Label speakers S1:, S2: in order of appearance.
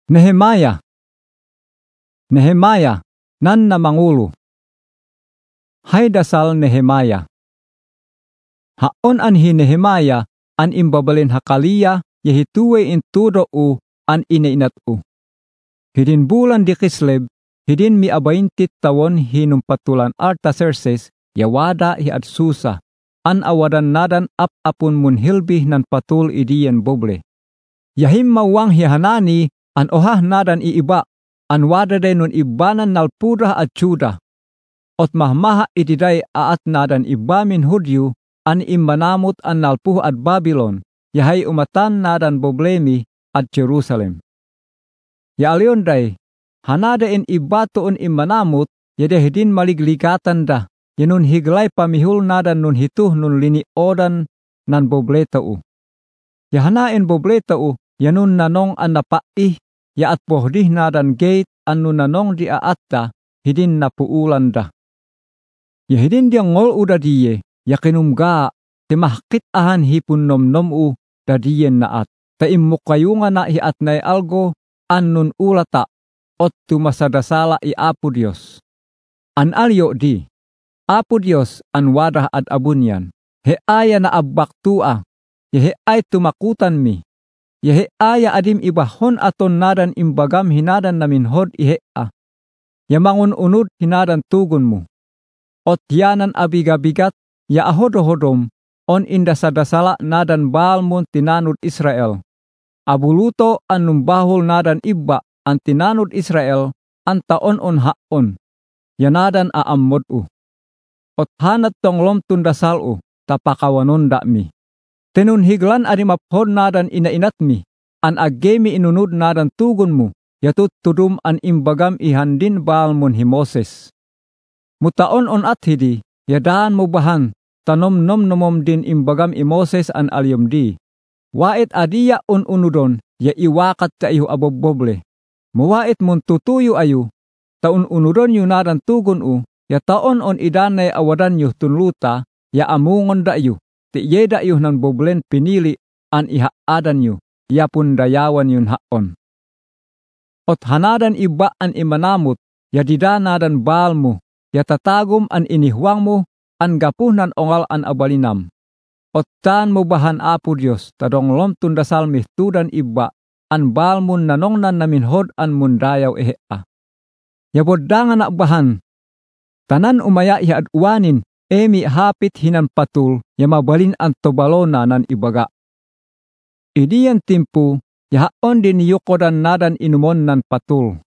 S1: Nehemia nan na mangulo. Hay dasal Nehemia. Haon anhi Nehemia an imbabalin hakaliya yahituwe inturo u an inainat u. Hidin bulan di Kisleb, hidin mi 20 tawon hinumpatulan Artaxerxes yawada hi at Susa, an awadan nadan apun munhilbih nan patul idiyan boble. Yahim mawang hihanani an ohah nadan iiba, an wadaday nun ibanan nalpudah at Juda. Ot mahmaha itiday aat nadan iba min Hudyo, an immanamot an nalpuh at Babylon, yahay umatan nadan boblemi at Jerusalem. Ya aliyon day, hanada in iba toon immanamot, yadehidin maligligatan da, yanun higlay pamihul nadan nun hituh nun liniodan nan bobletao. Yahanain bobletao, yanun nanong an napaih, ya at pohdih nadan gate an nun nanong di aatta, hidin napuulan da. Yahidin diyang ngol u dadiye, yakinumga, timahkit ahan hipun nom u dadiyen naat, taimukayunga na hiat nay algo, an nun ulata, ot tumasadasala i Apo Dios. An alyo di, Apo Dios an wadah at abunyan, he aya na abbaktua, yahe ay tumakutan mi, yahe aya adim ibahon aton nadan imbagam hinadan namin hod ihea, yamangun unod hinadan tugon mo. Ot yanan abigabigat, ya ahodohodom, on indasadasala nadan balmon tinanud Israel. Abuluto an numbahol nadan ibba an tinanud Israel, an taon on haon, yanadan aammod u. Ot hanat tonglom tundasal u, tapakawanon da mi. Tenun higlan animaphod nadan inainat mi, an agemi inunod nadan tugon mo, yatut tudum an imbagam ihandin balmon hi Moses. Mutaon on at hidi, yadaan mo bahan, tanom nomom din imbagam i Moses an alyomdi. Wait adiya on unudon, ya iwakat ka iho aboboble. Muwait mon tutuyo ayu, taon unudon yu nadan tugon u, ya taon on idanay awadan yu tunluta, ya amungon da yu, ti yeda yu nan boblen pinili an ihaadan yu, ya pundayawan yun haon. Ot hanadan iba an imanamot, ya didanadan balmo, ya tatagom an inihwang mo, an gapuhnan ongal an abalinam. Ottan mo bahan Apo Dios, tadonglom tundasal mihtudan iba, an balmun nanongnan namin hod an mundayaw ehea. Yaboddangan na bahan, tanan umaya ihaad uwanin, emi hapit hinan patul, yamabalin an tobalona nan ibaga. Idiyan timpu, yahaon din yukodan nadan inumon nan patul.